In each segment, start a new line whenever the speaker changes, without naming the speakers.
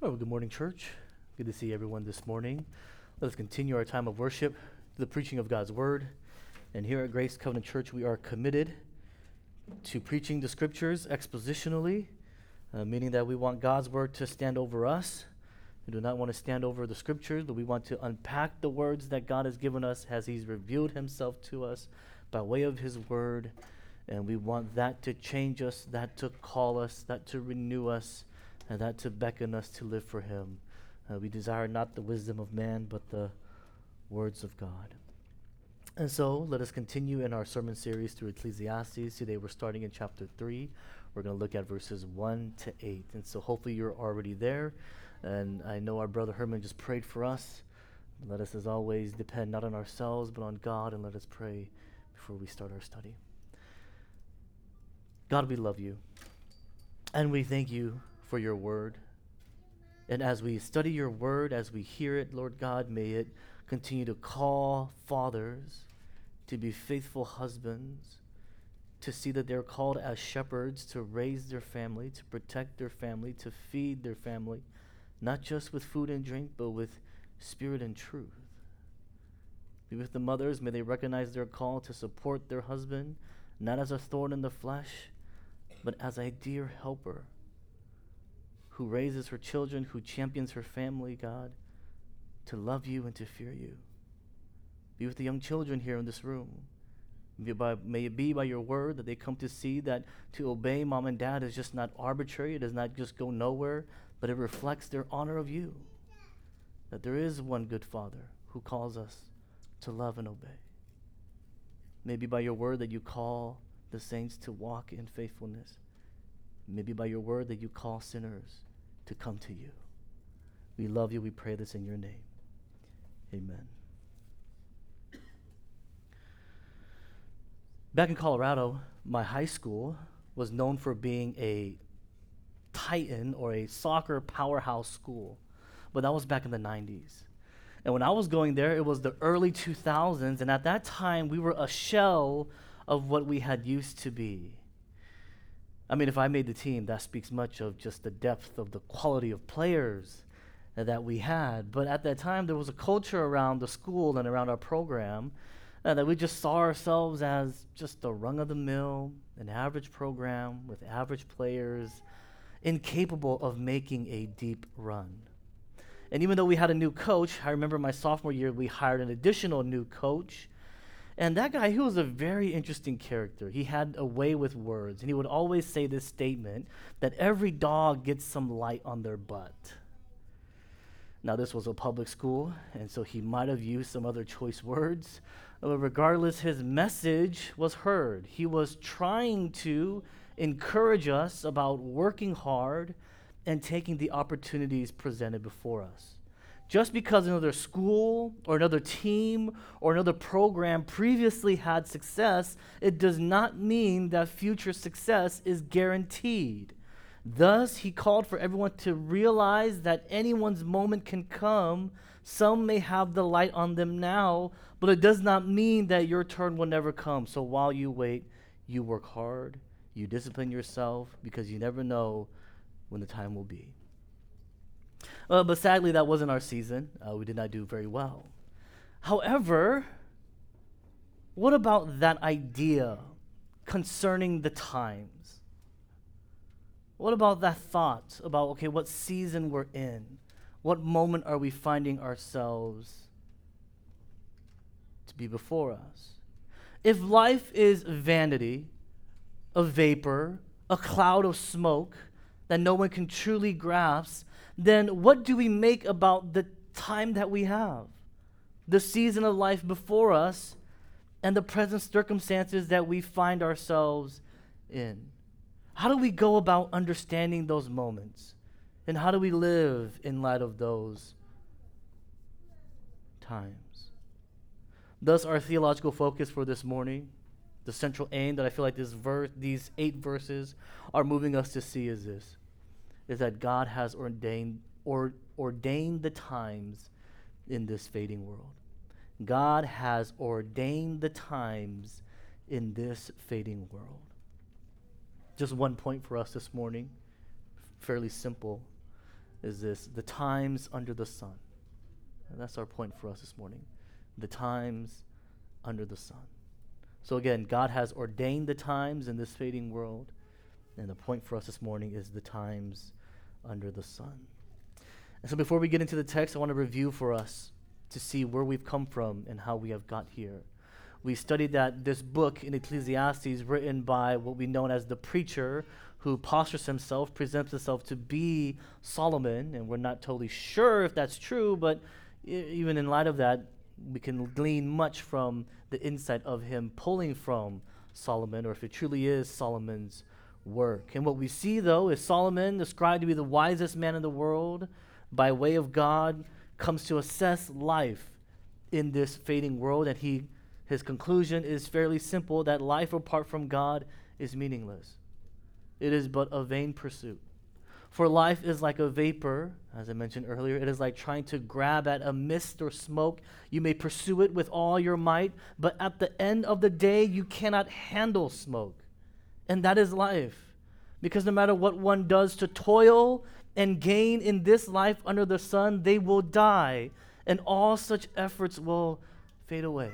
Well, good morning, church. Good to see everyone this morning. Let us continue our time of worship, the preaching of God's word. And here at Grace Covenant Church, we are committed to preaching the scriptures expositionally, meaning that we want God's word to stand over us. We do not want to stand over the scriptures, but we want to unpack the words that God has given us as He's revealed Himself to us by way of His word. And we want that to change us, that to call us, that to renew us, and that to beckon us to live for Him. We desire not the wisdom of man, but the words of God. And so let us continue in our sermon series through Ecclesiastes. Today we're starting in chapter 3. We're going to look at verses 1 to 8. And so hopefully you're already there. And I know our brother Herman just prayed for us. Let us, as always, depend not on ourselves, but on God, and let us pray before we start our study. God, we love you, and we thank you for your word. And as we study your word, as we hear it, Lord God, may it continue to call fathers to be faithful husbands, to see that they're called as shepherds to raise their family, to protect their family, to feed their family, not just with food and drink, but with spirit and truth. Be with the mothers. May they recognize their call to support their husband, not as a thorn in the flesh, but as a dear helper who raises her children, who champions her family, God, to love you and to fear you. Be with the young children here in this room. May it be by your word that they come to see that to obey mom and dad is just not arbitrary. It does not just go nowhere, but it reflects their honor of you. That there is one good Father who calls us to love and obey. Maybe by your word that you call the saints to walk in faithfulness. Maybe by your word that you call sinners to come to you. We love you. We pray this in your name. Amen. Back in Colorado, my high school was known for being a titan or a soccer powerhouse school, but that was back in the 90s. And when I was going there, it was the early 2000s, and at that time, we were a shell of what we had used to be. I mean, if I made the team, that speaks much of just the depth of the quality of players that we had. But at that time, there was a culture around the school and around our program that we just saw ourselves as just a rung-of-the-mill, an average program with average players, incapable of making a deep run. And even though we had a new coach, I remember my sophomore year, we hired an additional new coach. And that guy, he was a very interesting character. He had a way with words, and he would always say this statement that every dog gets some light on their butt. Now, this was a public school, and so he might have used some other choice words. But regardless, his message was heard. He was trying to encourage us about working hard and taking the opportunities presented before us. Just because another school or another team or another program previously had success, it does not mean that future success is guaranteed. Thus, he called for everyone to realize that anyone's moment can come. Some may have the light on them now, but it does not mean that your turn will never come. So while you wait, you work hard, you discipline yourself, because you never know when the time will be. But sadly, that wasn't our season. We did not do very well. However, what about that idea concerning the times? What about that thought about, okay, what season we're in? What moment are we finding ourselves to be before us? If life is vanity, a vapor, a cloud of smoke that no one can truly grasp, then what do we make about the time that we have, the season of life before us, and the present circumstances that we find ourselves in? How do we go about understanding those moments? And how do we live in light of those times? Thus, our theological focus for this morning, the central aim that I feel like these 8 verses are moving us to see is this, is that God has ordained the times in this fading world. God has ordained the times in this fading world. Just one point for us this morning, fairly simple. is this: the times under the sun. And that's our point for us this morning. The times under the sun. So again, God has ordained the times in this fading world, and the point for us this morning is the times under the sun. And so before we get into the text, I want to review for us to see where we've come from and how we have got here. We studied that this book in Ecclesiastes, written by what we know as the preacher, who postures himself, presents himself to be Solomon, and we're not totally sure if that's true, but even in light of that, we can glean much from the insight of him pulling from Solomon, or if it truly is Solomon's work. And what we see, though, is Solomon, described to be the wisest man in the world, by way of God, comes to assess life in this fading world, and his conclusion is fairly simple, that life apart from God is meaningless. It is but a vain pursuit. For life is like a vapor, as I mentioned earlier. It is like trying to grab at a mist or smoke. You may pursue it with all your might, but at the end of the day, you cannot handle smoke. And that is life. Because no matter what one does to toil and gain in this life under the sun, they will die, and all such efforts will fade away.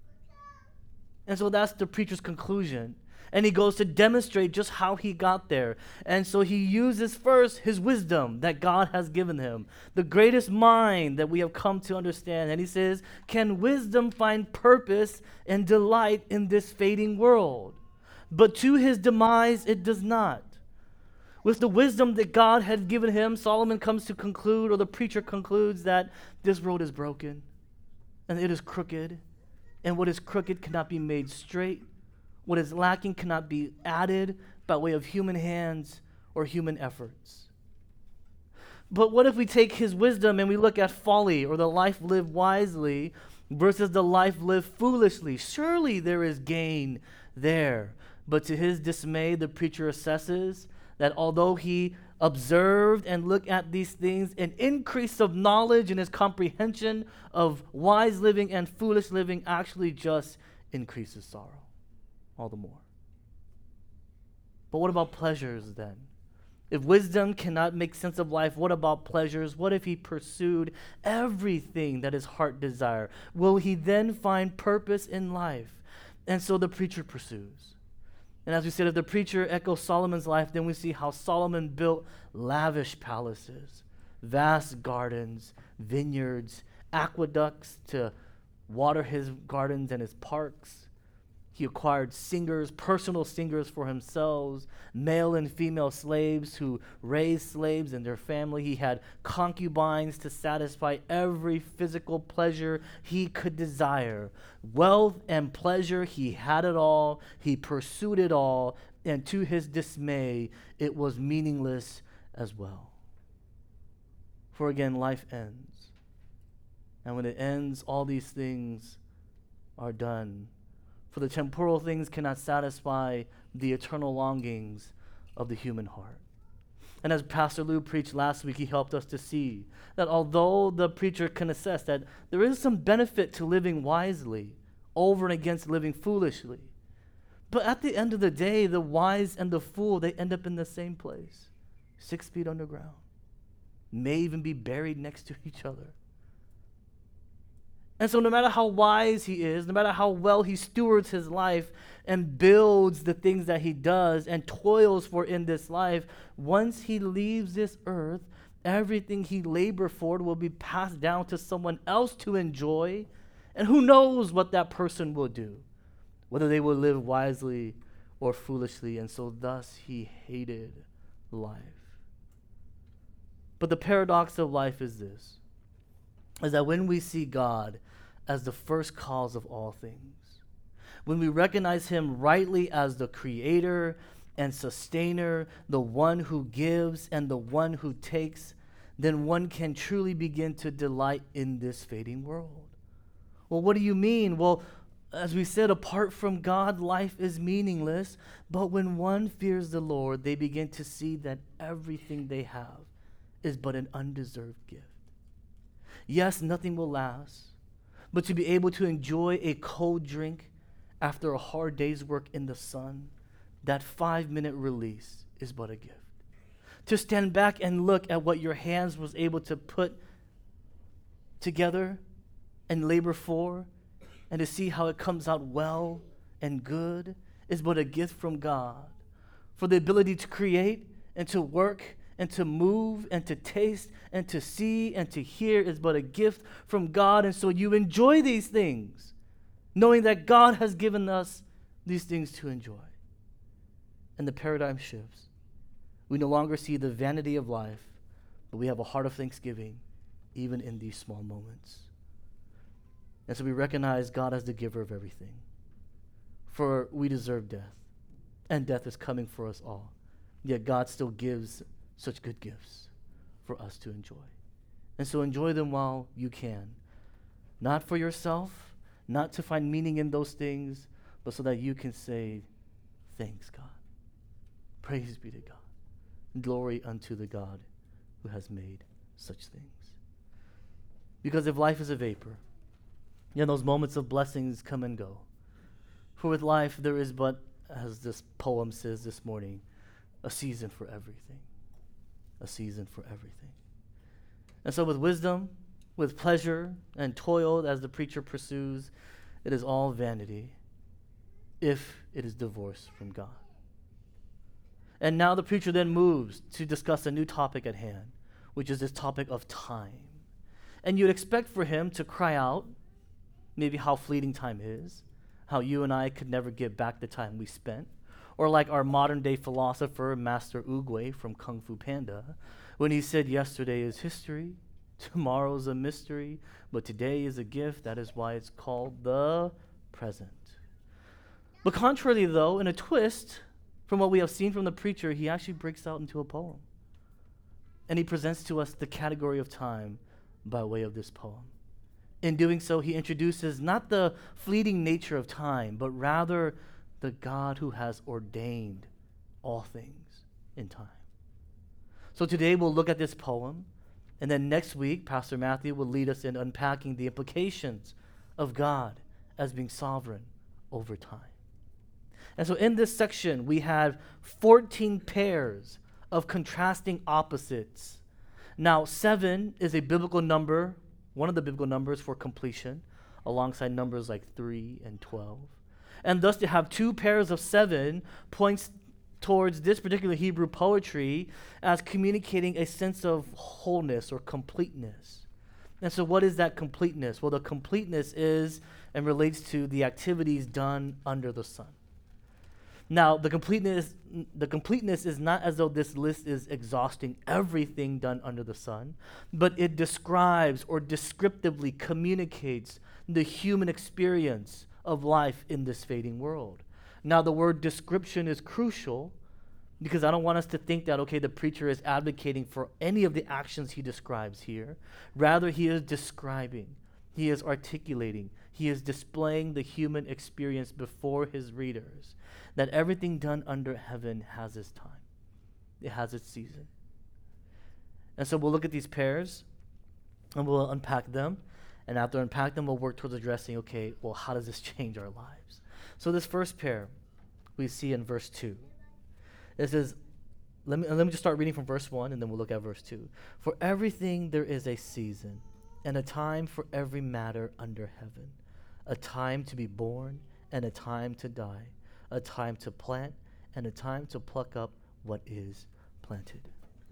And so that's the preacher's conclusion. And he goes to demonstrate just how he got there. And so he uses first his wisdom that God has given him, the greatest mind that we have come to understand. And he says, can wisdom find purpose and delight in this fading world? But to his demise, it does not. With the wisdom that God had given him, Solomon comes to conclude, or the preacher concludes, that this road is broken and it is crooked. And what is crooked cannot be made straight. What is lacking cannot be added by way of human hands or human efforts. But what if we take his wisdom and we look at folly, or the life lived wisely, versus the life lived foolishly? Surely there is gain there. But to his dismay, the preacher assesses that although he observed and looked at these things, an increase of knowledge in his comprehension of wise living and foolish living actually just increases sorrow all the more. But what about pleasures then? If wisdom cannot make sense of life, what about pleasures? What if he pursued everything that his heart desired? Will he then find purpose in life? And so the preacher pursues. And as we said, if the preacher echoes Solomon's life, then we see how Solomon built lavish palaces, vast gardens, vineyards, aqueducts to water his gardens and his parks. He acquired singers, personal singers for himself, male and female slaves who raised slaves and their family. He had concubines to satisfy every physical pleasure he could desire. Wealth and pleasure, he had it all. He pursued it all. And to his dismay, it was meaningless as well. For again, life ends. And when it ends, all these things are done. For the temporal things cannot satisfy the eternal longings of the human heart. And as Pastor Lou preached last week, he helped us to see that although the preacher can assess that there is some benefit to living wisely over and against living foolishly, but at the end of the day, the wise and the fool, they end up in the same place, 6 feet underground, may even be buried next to each other. And so no matter how wise he is, no matter how well he stewards his life and builds the things that he does and toils for in this life, once he leaves this earth, everything he labored for will be passed down to someone else to enjoy. And who knows what that person will do, whether they will live wisely or foolishly. And so thus he hated life. But the paradox of life is this, is that when we see God as the first cause of all things, when we recognize him rightly as the creator and sustainer, the one who gives and the one who takes, then one can truly begin to delight in this fading world. Well, what do you mean? Well, as we said, apart from God, life is meaningless. But when one fears the Lord, they begin to see that everything they have is but an undeserved gift. Yes, nothing will last, but to be able to enjoy a cold drink after a hard day's work in the sun, that 5-minute release is but a gift. to stand back and look at what your hands was able to put together and labor for, and to see how it comes out well and good is but a gift from God. For the ability to create and to work and to move and to taste and to see and to hear is but a gift from God. And so you enjoy these things, knowing that God has given us these things to enjoy. And the paradigm shifts. We no longer see the vanity of life, but we have a heart of thanksgiving even in these small moments. And so we recognize God as the giver of everything. For we deserve death, and death is coming for us all. Yet God still gives such good gifts for us to enjoy. And so enjoy them while you can. Not for yourself, not to find meaning in those things, but so that you can say, thanks, God. Praise be to God. Glory unto the God who has made such things. Because if life is a vapor, then those moments of blessings come and go. For with life there is but, as this poem says this morning, a season for everything. A season for everything. And so with wisdom, with pleasure, and toil as the preacher pursues, it is all vanity if it is divorced from God. And now the preacher then moves to discuss a new topic at hand, which is this topic of time. And you'd expect for him to cry out, maybe how fleeting time is, how you and I could never get back the time we spent, or like our modern day philosopher, Master Oogway from Kung Fu Panda, when he said yesterday is history, tomorrow's a mystery, but today is a gift, that is why it's called the present. But contrarily though, in a twist from what we have seen from the preacher, he actually breaks out into a poem. And he presents to us the category of time by way of this poem. In doing so, he introduces not the fleeting nature of time, but rather the God who has ordained all things in time. So today we'll look at this poem, and then next week, Pastor Matthew will lead us in unpacking the implications of God as being sovereign over time. And so in this section, we have 14 pairs of contrasting opposites. Now, 7 is a biblical number, one of the biblical numbers for completion, alongside numbers like 3 and 12. And thus to have 2 pairs of 7 points towards this particular Hebrew poetry as communicating a sense of wholeness or completeness. And so what is that completeness? Well, the completeness is and relates to the activities done under the sun. Now, the completeness is not as though this list is exhausting everything done under the sun, but it describes or descriptively communicates the human experience of life in this fading world. Now, the word description is crucial because I don't want us to think that, okay, the preacher is advocating for any of the actions he describes here. Rather, he is describing, he is articulating, he is displaying the human experience before his readers, that everything done under heaven has its time. It has its season. And so we'll look at these pairs, and we'll unpack them. And after unpack them, we'll work towards addressing, okay, well, how does this change our lives? So this first pair we see in verse 2. It says, let me just start reading from verse 1, and then we'll look at verse 2. For everything there is a season, and a time for every matter under heaven, a time to be born, and a time to die, a time to plant, and a time to pluck up what is planted.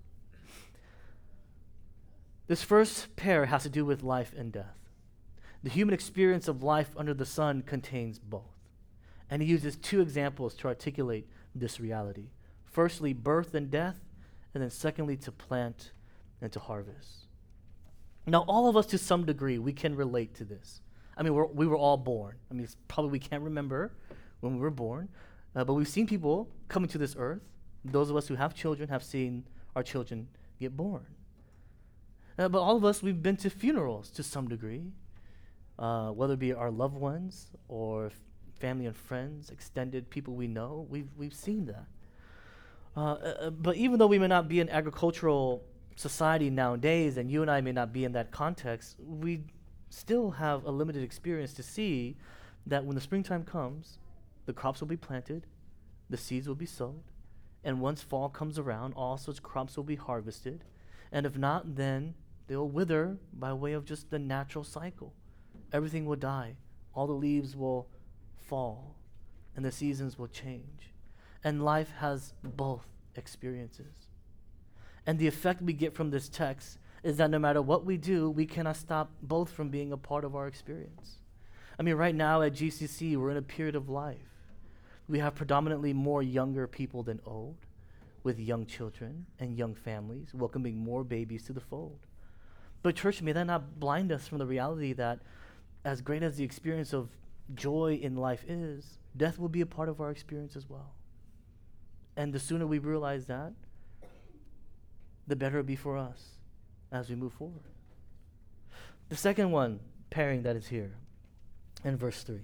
This first pair has to do with life and death. The human experience of life under the sun contains both. And he uses 2 examples to articulate this reality. Firstly, birth and death, and then secondly, to plant and to harvest. Now, all of us to some degree, we can relate to this. I mean, we were all born. I mean, it's probably we can't remember when we were born, but we've seen people coming to this earth. Those of us who have children have seen our children get born. But all of us, we've been to funerals to some degree, whether it be our loved ones or family and friends, extended people we know, we've seen that. But even though we may not be an agricultural society nowadays, and you and I may not be in that context, we still have a limited experience to see that when the springtime comes, the crops will be planted, the seeds will be sowed, And once fall comes around, all such crops will be harvested. And if not, then they'll wither by way of just the natural cycle. Everything will die. All the leaves will fall. And the seasons will change. And life has both experiences. And the effect we get from this text is that no matter what we do, we cannot stop both from being a part of our experience. I mean, right now at GCC, we're in a period of life. We have predominantly more younger people than old, with young children and young families, welcoming more babies to the fold. But church, may that not blind us from the reality that as great as the experience of joy in life is, death will be a part of our experience as well. And the sooner we realize that, the better it'll be for us as we move forward. The second one, pairing that is here in verse 3.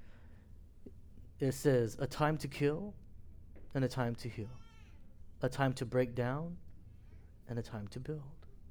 It says, a time to kill and a time to heal. A time to break down and a time to build.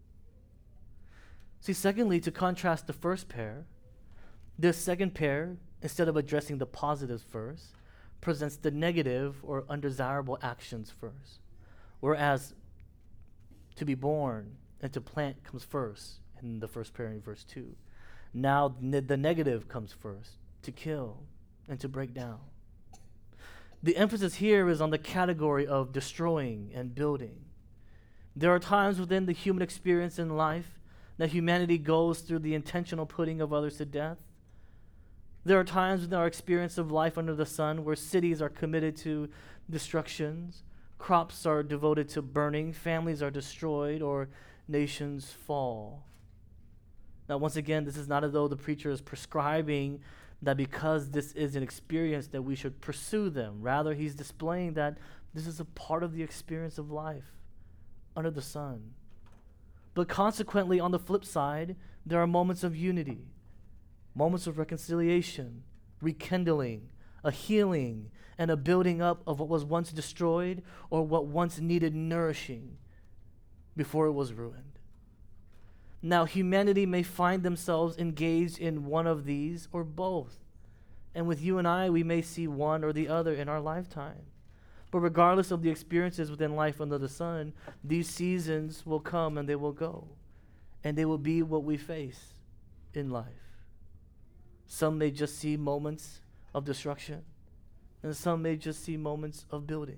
See, secondly, to contrast the first pair, this second pair, instead of addressing the positives first, presents the negative or undesirable actions first. Whereas to be born and to plant comes first in the first pair in verse 2. Now the negative comes first, to kill and to break down. The emphasis here is on the category of destroying and building. There are times within the human experience in life that humanity goes through the intentional putting of others to death. There are times in our experience of life under the sun where cities are committed to destructions, crops are devoted to burning, families are destroyed, or nations fall. Now, once again, this is not as though the preacher is prescribing that because this is an experience that we should pursue them. Rather, he's displaying that this is a part of the experience of life under the sun. But consequently, on the flip side, there are moments of unity, moments of reconciliation, rekindling, a healing, and a building up of what was once destroyed or what once needed nourishing before it was ruined. Now, humanity may find themselves engaged in one of these or both. And with you and I, we may see one or the other in our lifetime. But regardless of the experiences within life under the sun, these seasons will come and they will go. And they will be what we face in life. Some may just see moments of destruction, and some may just see moments of building.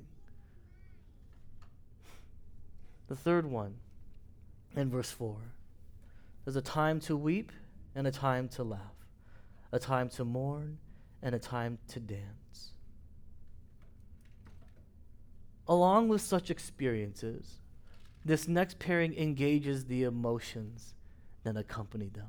The third one, in verse 4, there's a time to weep and a time to laugh, a time to mourn and a time to dance. Along with such experiences, this next pairing engages the emotions that accompany them.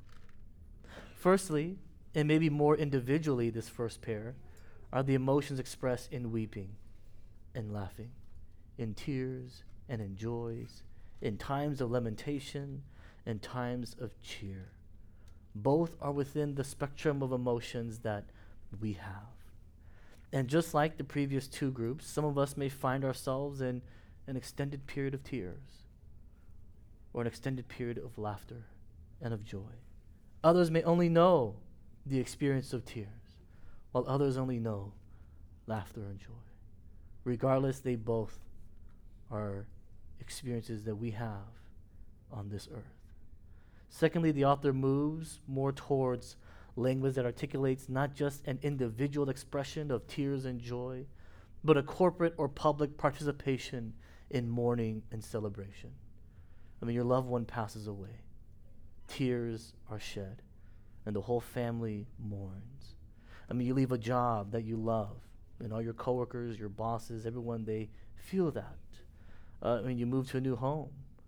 Firstly, and maybe more individually, this first pair are the emotions expressed in weeping and laughing, in tears and in joys, in times of lamentation and times of cheer. Both are within the spectrum of emotions that we have. And just like the previous two groups, some of us may find ourselves in an extended period of tears or an extended period of laughter and of joy. Others may only know the experience of tears, while others only know laughter and joy. Regardless, they both are experiences that we have on this earth. Secondly, the author moves more towards language that articulates not just an individual expression of tears and joy, but a corporate or public participation in mourning and celebration. I mean, your loved one passes away. Tears are shed, and the whole family mourns. I mean, you leave a job that you love, and all your coworkers, your bosses, everyone, they feel that. When you move to a new home,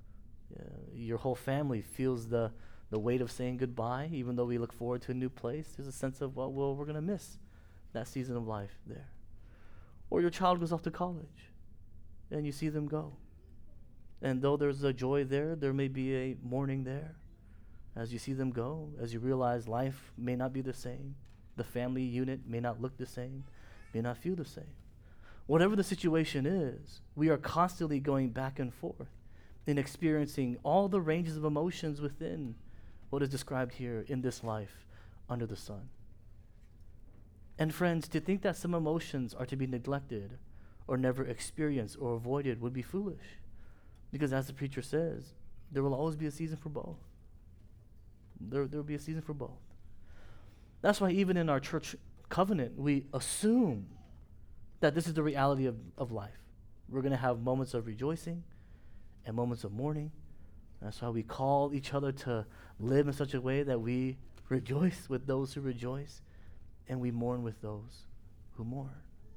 your whole family feels the weight of saying goodbye, even though we look forward to a new place. There's a sense of, well, we're going to miss that season of life there. Or your child goes off to college, and you see them go. And though there's a joy there, there may be a mourning there. As you see them go, as you realize life may not be the same, the family unit may not look the same, may not feel the same. Whatever the situation is, we are constantly going back and forth in experiencing all the ranges of emotions within what is described here in this life under the sun. And friends, to think that some emotions are to be neglected or never experienced or avoided would be foolish. Because as the preacher says, there will always be a season for both. There will be a season for both. That's why even in our church covenant, we assume that this is the reality of life. We're going to have moments of rejoicing and moments of mourning. That's why we call each other to live in such a way that we rejoice with those who rejoice and we mourn with those who mourn.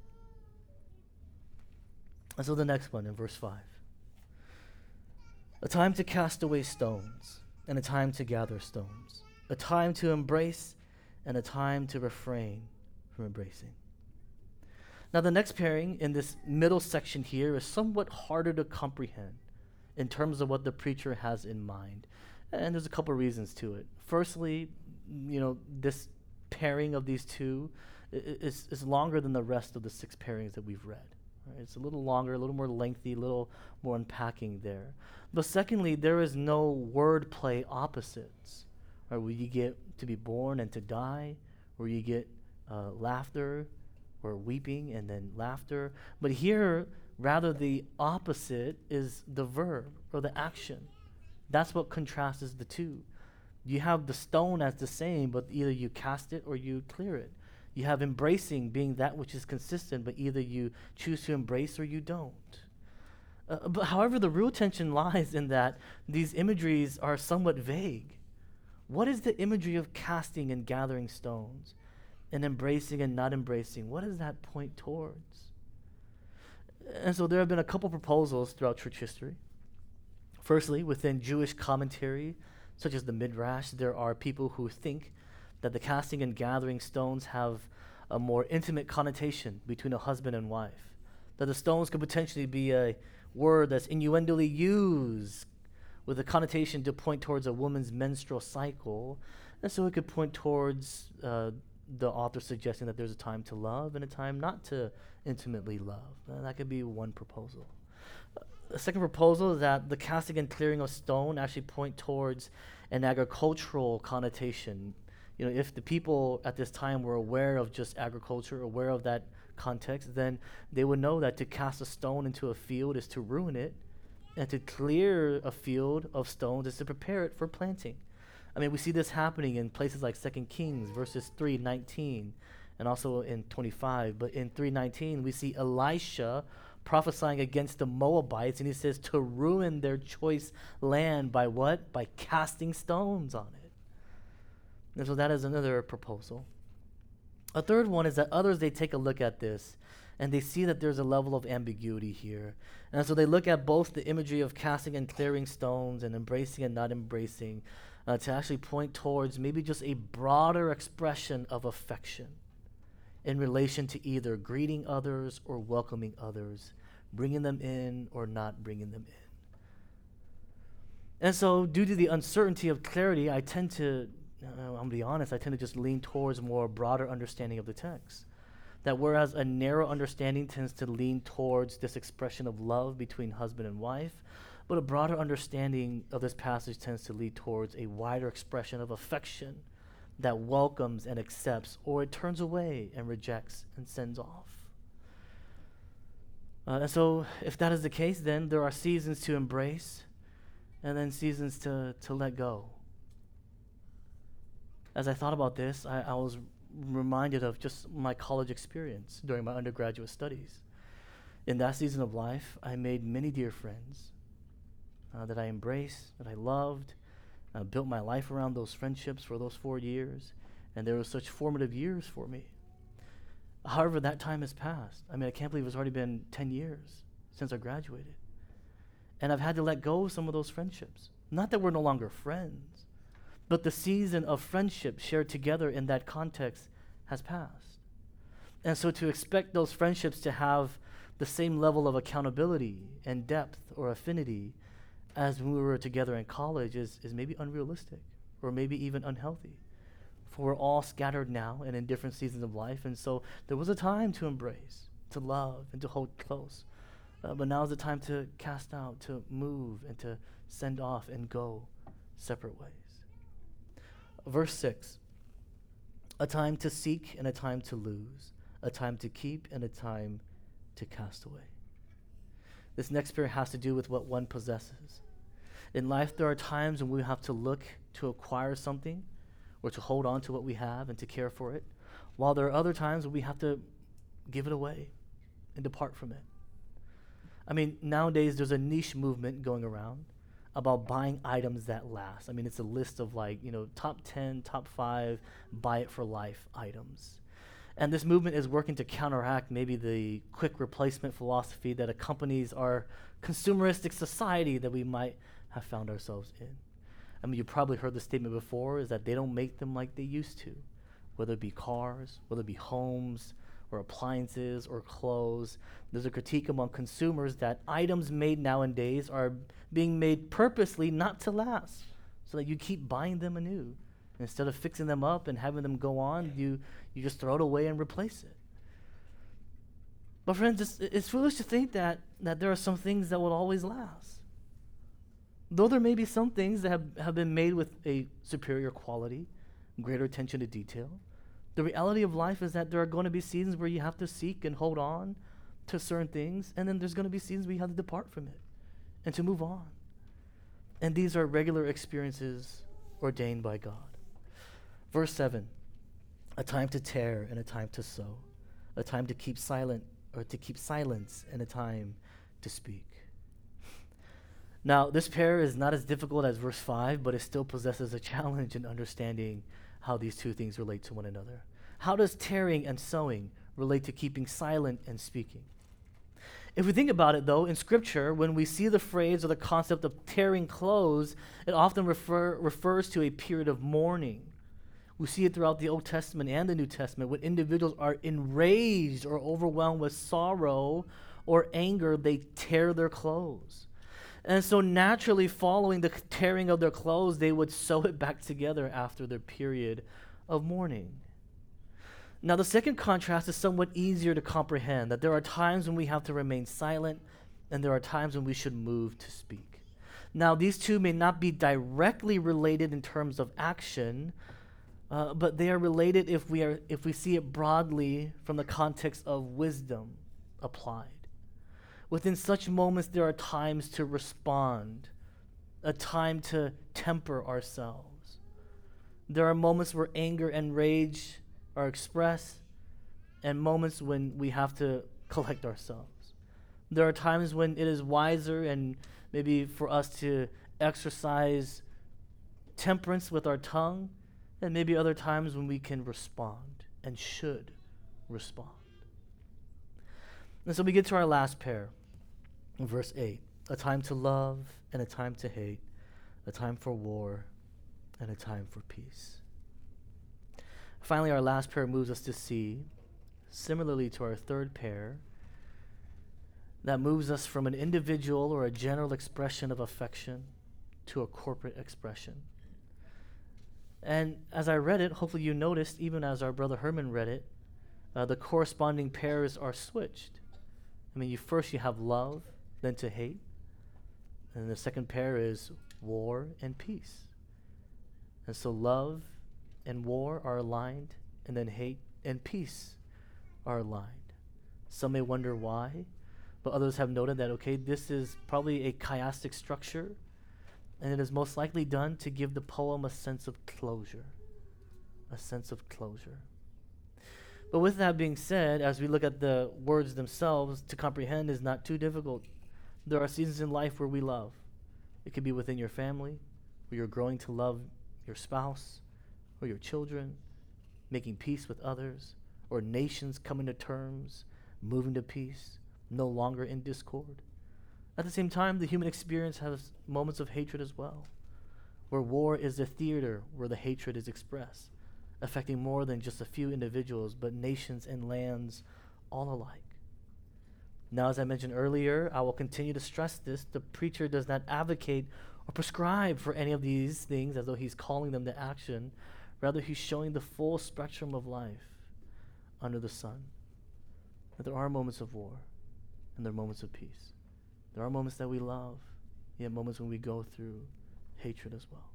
And so the next one in verse 5. A time to cast away stones and a time to gather stones. A time to embrace and a time to refrain from embracing. Now the next pairing in this middle section here is somewhat harder to comprehend in terms of what the preacher has in mind. And there's a couple reasons to it. Firstly, this pairing of these two is longer than the rest of the 6 pairings that we've read. Right? It's a little longer, a little more lengthy, a little more unpacking there. But secondly, there is no wordplay opposites. Right? Where you get to be born and to die, where you get laughter or weeping and then laughter. But here, rather the opposite is the verb or the action. That's what contrasts the two. You have the stone as the same, but either you cast it or you clear it. You have embracing being that which is consistent, but either you choose to embrace or you don't. But however, the real tension lies in that these imageries are somewhat vague. What is the imagery of casting and gathering stones and embracing and not embracing? What does that point towards? And so there have been a couple proposals throughout church history. Firstly, within Jewish commentary, such as the Midrash, there are people who think that the casting and gathering stones have a more intimate connotation between a husband and wife. That the stones could potentially be a word that's innuendally used with a connotation to point towards a woman's menstrual cycle. And so it could point towards the author suggesting that there's a time to love and a time not to intimately love. That could be one proposal. The second proposal is that the casting and clearing of stone actually point towards an agricultural connotation. If the people at this time were aware of just agriculture, aware of that context, then they would know that to cast a stone into a field is to ruin it, and to clear a field of stones is to prepare it for planting. We see this happening in places like 2 Kings verses 3:19 and also in 25. But in 3:19, we see Elisha prophesying against the Moabites, and he says to ruin their choice land by what? By casting stones on it. And so that is another proposal. A third one is that others, they take a look at this and they see that there's a level of ambiguity here. And so they look at both the imagery of casting and clearing stones and embracing and not embracing to actually point towards maybe just a broader expression of affection in relation to either greeting others or welcoming others, bringing them in or not bringing them in. And so due to the uncertainty of clarity, I tend to be honest, I tend to just lean towards more broader understanding of the text. That whereas a narrow understanding tends to lean towards this expression of love between husband and wife, but a broader understanding of this passage tends to lead towards a wider expression of affection that welcomes and accepts, or it turns away and rejects and sends off. And so if that is the case, then there are seasons to embrace and then seasons to let go. As I thought about this, I was reminded of just my college experience during my undergraduate studies. In that season of life, I made many dear friends that I embraced, that I loved, built my life around those friendships for those 4 years, and they were such formative years for me. However, that time has passed. I can't believe it's already been 10 years since I graduated. And I've had to let go of some of those friendships. Not that we're no longer friends, but the season of friendship shared together in that context has passed. And so to expect those friendships to have the same level of accountability and depth or affinity as when we were together in college is maybe unrealistic or maybe even unhealthy. For we're all scattered now and in different seasons of life. And so there was a time to embrace, to love, and to hold close. But now is the time to cast out, to move, and to send off and go separate ways. Verse 6, a time to seek and a time to lose, a time to keep and a time to cast away. This next pair has to do with what one possesses. In life, there are times when we have to look to acquire something or to hold on to what we have and to care for it, while there are other times when we have to give it away and depart from it. I mean, nowadays there's a niche movement going around about buying items that last. I mean, it's a list of top 10, top 5, buy it for life items. And this movement is working to counteract maybe the quick replacement philosophy that accompanies our consumeristic society that we might have found ourselves in. I mean, you probably heard the statement before, is that they don't make them like they used to, whether it be cars, whether it be homes, or appliances, or clothes. There's a critique among consumers that items made nowadays are being made purposely not to last, so that you keep buying them anew. Instead of fixing them up and having them go on, you just throw it away and replace it. But friends, it's foolish to think that there are some things that will always last. Though there may be some things that have been made with a superior quality, greater attention to detail, the reality of life is that there are going to be seasons where you have to seek and hold on to certain things, and then there's going to be seasons where you have to depart from it and to move on. And these are regular experiences ordained by God. Verse 7, a time to tear and a time to sow, a time to keep silent or to keep silence and a time to speak. Now, this pair is not as difficult as verse 5, but it still possesses a challenge in understanding how these two things relate to one another. How does tearing and sowing relate to keeping silent and speaking? If we think about it, though, in Scripture, when we see the phrase or the concept of tearing clothes, it often refers to a period of mourning. We see it throughout the Old Testament and the New Testament. When individuals are enraged or overwhelmed with sorrow or anger, they tear their clothes. And so naturally, following the tearing of their clothes, they would sew it back together after their period of mourning. Now, the second contrast is somewhat easier to comprehend, that there are times when we have to remain silent, and there are times when we should move to speak. Now, these two may not be directly related in terms of action, but they are related if we see it broadly from the context of wisdom applied. Within such moments, there are times to respond, a time to temper ourselves. There are moments where anger and rage are expressed, and moments when we have to collect ourselves. There are times when it is wiser and maybe for us to exercise temperance with our tongue, and maybe other times when we can respond and should respond. And so we get to our last pair. In verse 8, a time to love and a time to hate, a time for war and a time for peace. Finally, our last pair moves us to see, similarly to our third pair, that moves us from an individual or a general expression of affection to a corporate expression. And as I read it, hopefully you noticed, even as our brother Herman read it, the corresponding pairs are switched. I mean, you have love, then to hate. And the second pair is war and peace. And so love and war are aligned, and then hate and peace are aligned. Some may wonder why, but others have noted that, okay, this is probably a chiastic structure, and it is most likely done to give the poem a sense of closure. A sense of closure. But with that being said, as we look at the words themselves, to comprehend is not too difficult. There are seasons in life where we love. It could be within your family, where you're growing to love your spouse or your children, making peace with others, or nations coming to terms, moving to peace, no longer in discord. At the same time, the human experience has moments of hatred as well, where war is the theater where the hatred is expressed, affecting more than just a few individuals, but nations and lands all alike. Now, as I mentioned earlier, I will continue to stress this. The preacher does not advocate or prescribe for any of these things as though he's calling them to action. Rather, he's showing the full spectrum of life under the sun. That there are moments of war and there are moments of peace. There are moments that we love, yet moments when we go through hatred as well.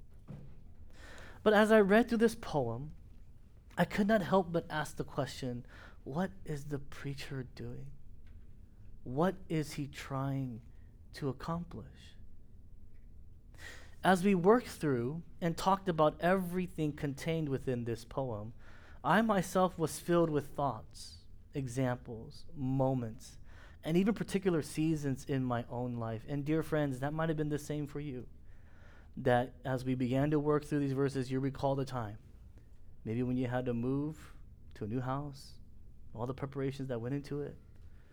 But as I read through this poem, I could not help but ask the question, what is the preacher doing? What is he trying to accomplish? As we worked through and talked about everything contained within this poem, I myself was filled with thoughts, examples, moments, and even particular seasons in my own life. And dear friends, that might have been the same for you. That as we began to work through these verses, you recall the time. Maybe when you had to move to a new house, all the preparations that went into it.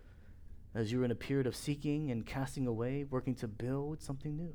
As you were in a period of seeking and casting away, working to build something new.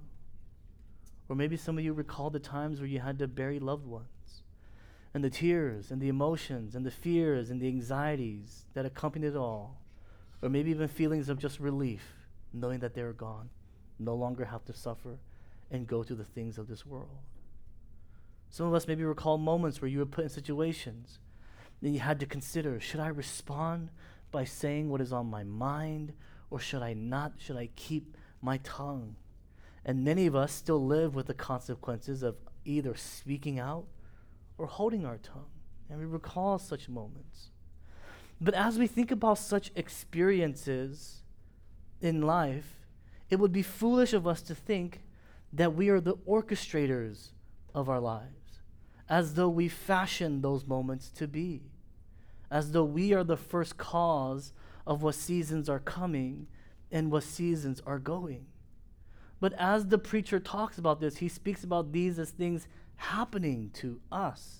Or maybe some of you recall the times where you had to bury loved ones, and the tears and the emotions and the fears and the anxieties that accompanied it all. Or maybe even feelings of just relief, knowing that they're gone, no longer have to suffer and go through the things of this world. Some of us maybe recall moments where you were put in situations and you had to consider, should I respond by saying what is on my mind, or should I not? Should I keep my tongue? And many of us still live with the consequences of either speaking out or holding our tongue. And we recall such moments. But as we think about such experiences in life, it would be foolish of us to think that we are the orchestrators of our lives, as though we fashioned those moments to be, as though we are the first cause of what seasons are coming and what seasons are going. But as the preacher talks about this, he speaks about these as things happening to us.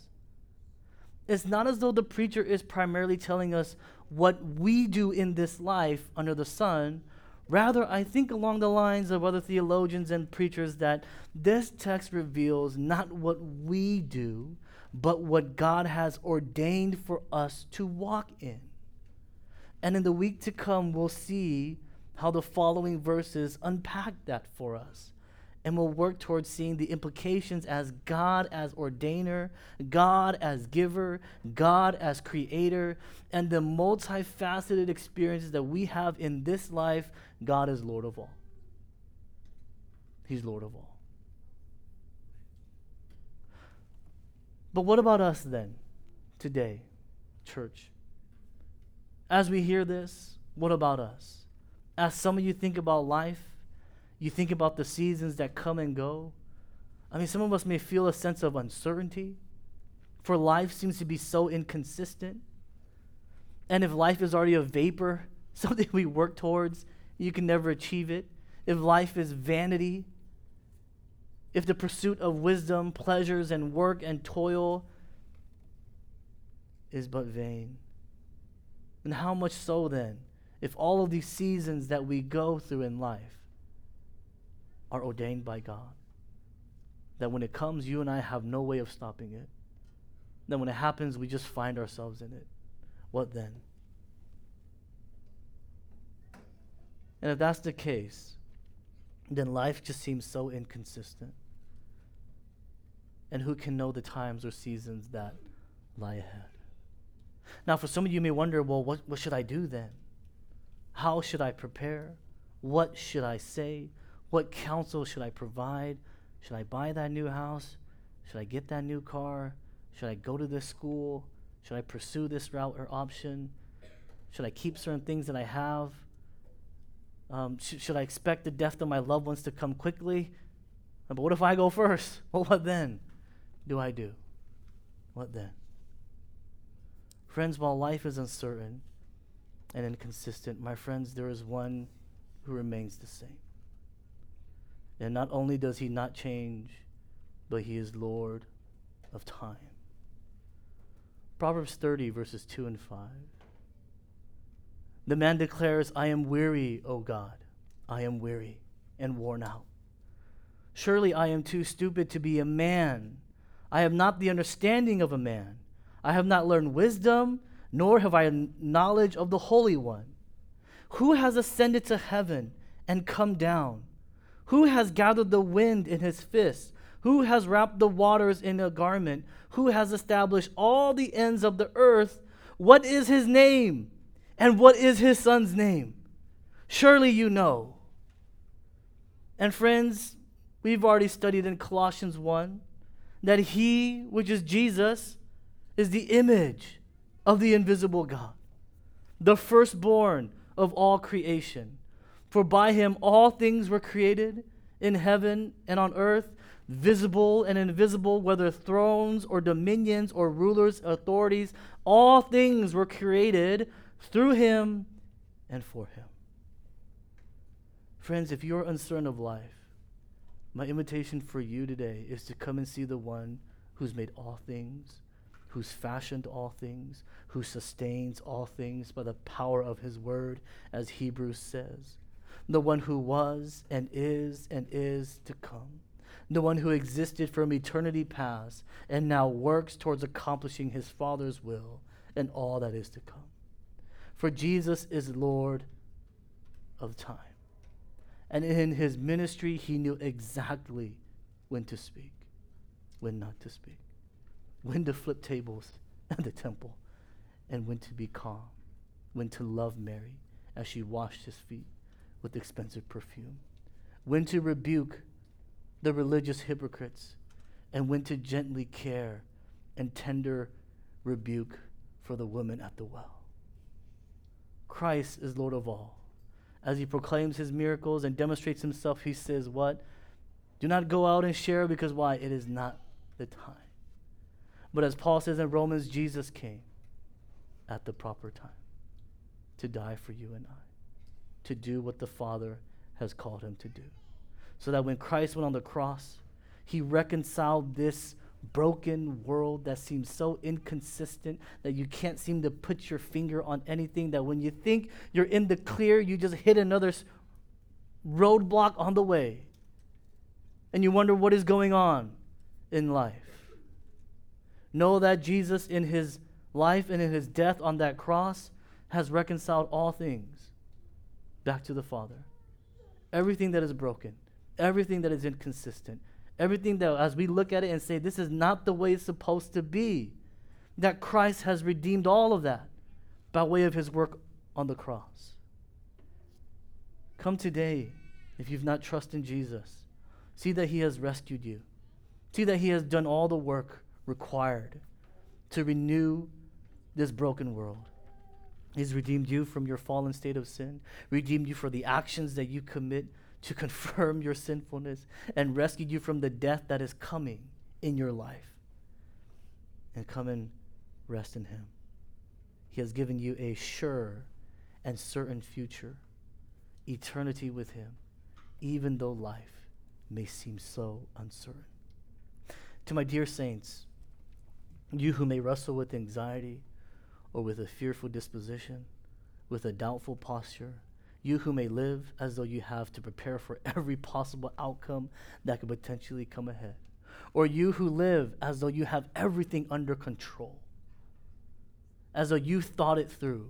It's not as though the preacher is primarily telling us what we do in this life under the sun. Rather, I think along the lines of other theologians and preachers that this text reveals not what we do, but what God has ordained for us to walk in. And in the week to come, we'll see how the following verses unpack that for us. And we'll work towards seeing the implications as God as ordainer, God as giver, God as creator, and the multifaceted experiences that we have in this life. God is Lord of all. He's Lord of all. But what about us then, today, church? As we hear this, what about us? As some of you think about life, you think about the seasons that come and go. I mean, some of us may feel a sense of uncertainty, for life seems to be so inconsistent. And if life is already a vapor, something we work towards, you can never achieve it. If life is vanity, if the pursuit of wisdom, pleasures, and work and toil is but vain. And how much so then, if all of these seasons that we go through in life are ordained by God, that when it comes, you and I have no way of stopping it, that when it happens, we just find ourselves in it. What then? And if that's the case, then life just seems so inconsistent. And who can know the times or seasons that lie ahead? Now, for some of you may wonder, well, what should I do then? How should I prepare? What should I say? What counsel should I provide? Should I buy that new house? Should I get that new car? Should I go to this school? Should I pursue this route or option? Should I keep certain things that I have? Should I expect the death of my loved ones to come quickly? But what if I go first? Well, what then do I do? What then? Friends, while life is uncertain and inconsistent, my friends, there is one who remains the same. And not only does he not change, but he is Lord of time. Proverbs 30, verses 2 and 5. The man declares, I am weary, O God. I am weary and worn out. Surely I am too stupid to be a man. I have not the understanding of a man. I have not learned wisdom, nor have I knowledge of the Holy One. Who has ascended to heaven and come down? Who has gathered the wind in his fist? Who has wrapped the waters in a garment? Who has established all the ends of the earth? What is his name? And what is his son's name? Surely you know. And friends, we've already studied in Colossians 1 that he, which is Jesus, is the image of the invisible God, the firstborn of all creation. For by him all things were created, in heaven and on earth, visible and invisible, whether thrones or dominions or rulers, authorities, all things were created through him and for him. Friends, if you're uncertain of life, my invitation for you today is to come and see the one who's made all things, who's fashioned all things, who sustains all things by the power of his word, as Hebrews says. The one who was and is to come. The one who existed from eternity past and now works towards accomplishing his Father's will and all that is to come. For Jesus is Lord of time. And in his ministry, he knew exactly when to speak, when not to speak, when to flip tables at the temple, and when to be calm, when to love Mary as she washed his feet with expensive perfume, when to rebuke the religious hypocrites, and when to gently care and tender rebuke for the woman at the well. Christ is Lord of all. As he proclaims his miracles and demonstrates himself, he says, what? Do not go out and share, because why? It is not the time. But as Paul says in Romans, Jesus came at the proper time to die for you and I, to do what the Father has called him to do. So that when Christ went on the cross, he reconciled this broken world that seems so inconsistent that you can't seem to put your finger on anything, that when you think you're in the clear, you just hit another roadblock on the way. And you wonder what is going on in life. Know that Jesus in his life and in his death on that cross has reconciled all things back to the Father. Everything that is broken, everything that is inconsistent, everything that as we look at it and say, this is not the way it's supposed to be, that Christ has redeemed all of that by way of his work on the cross. Come today, if you've not trusted in Jesus. See that he has rescued you. See that he has done all the work required to renew this broken world. He's redeemed you from your fallen state of sin, redeemed you for the actions that you commit to confirm your sinfulness, and rescued you from the death that is coming in your life. And come and rest in him. He has given you a sure and certain future, eternity with him, even though life may seem so uncertain. To my dear saints, you who may wrestle with anxiety or with a fearful disposition, with a doubtful posture, you who may live as though you have to prepare for every possible outcome that could potentially come ahead, or you who live as though you have everything under control, as though you thought it through,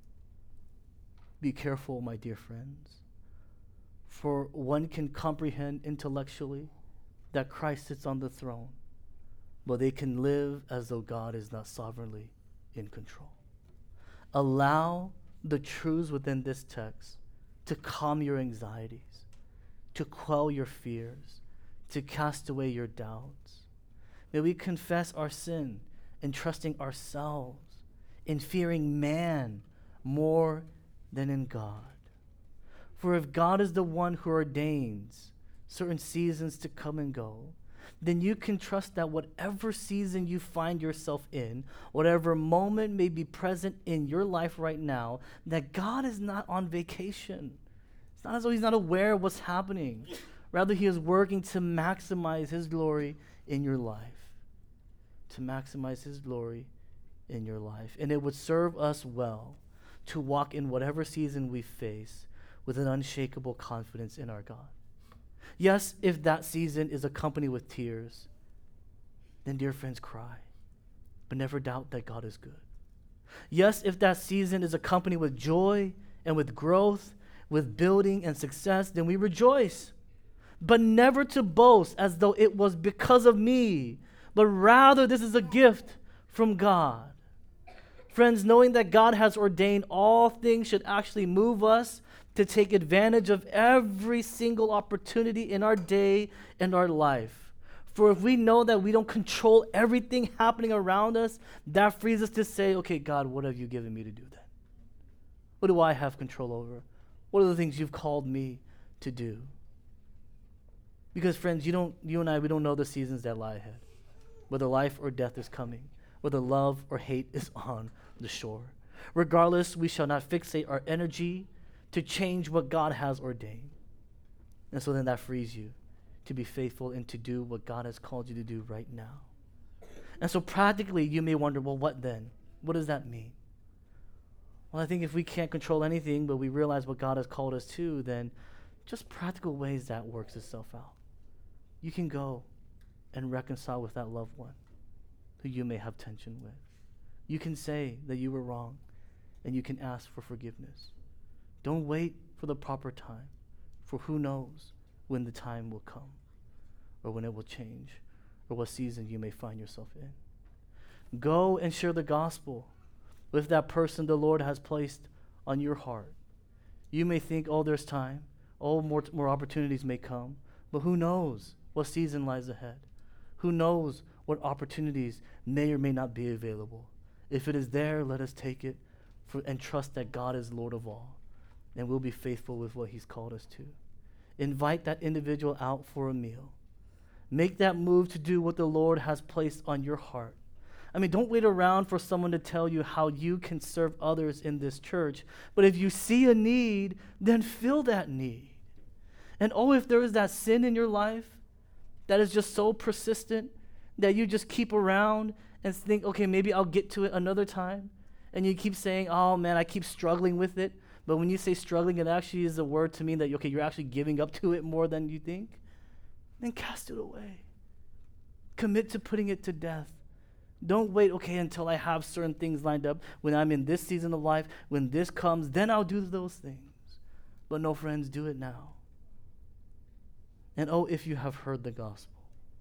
be careful, my dear friends, for one can comprehend intellectually that Christ sits on the throne, but they can live as though God is not sovereignly in control. Allow the truths within this text to calm your anxieties, to quell your fears, to cast away your doubts. May we confess our sin in trusting ourselves, in fearing man more than in God. For if God is the one who ordains certain seasons to come and go, then you can trust that whatever season you find yourself in, whatever moment may be present in your life right now, that God is not on vacation. It's not as though he's not aware of what's happening. Rather, he is working to maximize his glory in your life. To maximize his glory in your life. And it would serve us well to walk in whatever season we face with an unshakable confidence in our God. Yes, if that season is accompanied with tears, then dear friends, cry, but never doubt that God is good. Yes, if that season is accompanied with joy and with growth, with building and success, then we rejoice, but never to boast as though it was because of me, but rather this is a gift from God. Friends, knowing that God has ordained all things should actually move us to take advantage of every single opportunity in our day and our life. For if we know that we don't control everything happening around us, that frees us to say, okay, God, what have you given me to do then? What do I have control over? What are the things you've called me to do? Because friends, you and I, we don't know the seasons that lie ahead, whether life or death is coming, whether love or hate is on the shore. Regardless, we shall not fixate our energy to change what God has ordained. And so then that frees you to be faithful and to do what God has called you to do right now. And so practically, you may wonder, well, what then? What does that mean? Well, I think if we can't control anything, but we realize what God has called us to, then just practical ways that works itself out. You can go and reconcile with that loved one who you may have tension with. You can say that you were wrong, and you can ask for forgiveness. Don't wait for the proper time, for who knows when the time will come, or when it will change, or what season you may find yourself in. Go and share the gospel with that person the Lord has placed on your heart. You may think, oh, there's time. Oh, more opportunities may come. But who knows what season lies ahead? Who knows what opportunities may or may not be available? If it is there, let us take it and trust that God is Lord of all, and we'll be faithful with what he's called us to. Invite that individual out for a meal. Make that move to do what the Lord has placed on your heart. I mean, don't wait around for someone to tell you how you can serve others in this church. But if you see a need, then fill that need. And oh, if there is that sin in your life that is just so persistent that you just keep around and think, okay, maybe I'll get to it another time. And you keep saying, oh man, I keep struggling with it. But when you say struggling, it actually is a word to mean that, okay, you're actually giving up to it more than you think. Then cast it away. Commit to putting it to death. Don't wait, okay, until I have certain things lined up. When I'm in this season of life, when this comes, then I'll do those things. But no, friends, do it now. And oh, if you have heard the gospel,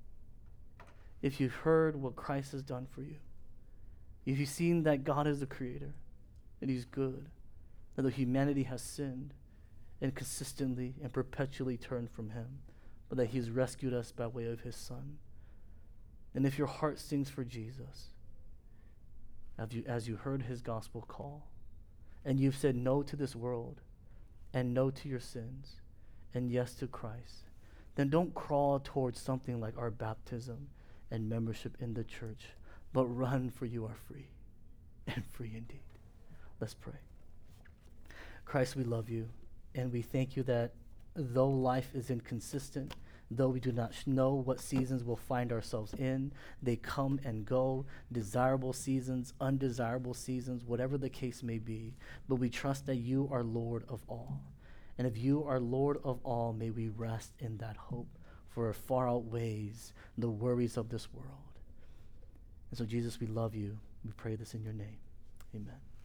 if you've heard what Christ has done for you, if you've seen that God is the creator, that he's good, that the humanity has sinned and consistently and perpetually turned from him, but that he's rescued us by way of his Son. And if your heart sings for Jesus, as you heard his gospel call, and you've said no to this world, and no to your sins, and yes to Christ, then don't crawl towards something like our baptism and membership in the church, but run, for you are free, and free indeed. Let's pray. Christ, we love you, and we thank you that though life is inconsistent, though we do not know what seasons we'll find ourselves in, they come and go, desirable seasons, undesirable seasons, whatever the case may be, but we trust that you are Lord of all. And if you are Lord of all, may we rest in that hope, for it far outweighs the worries of this world. And so, Jesus, we love you. We pray this in your name. Amen.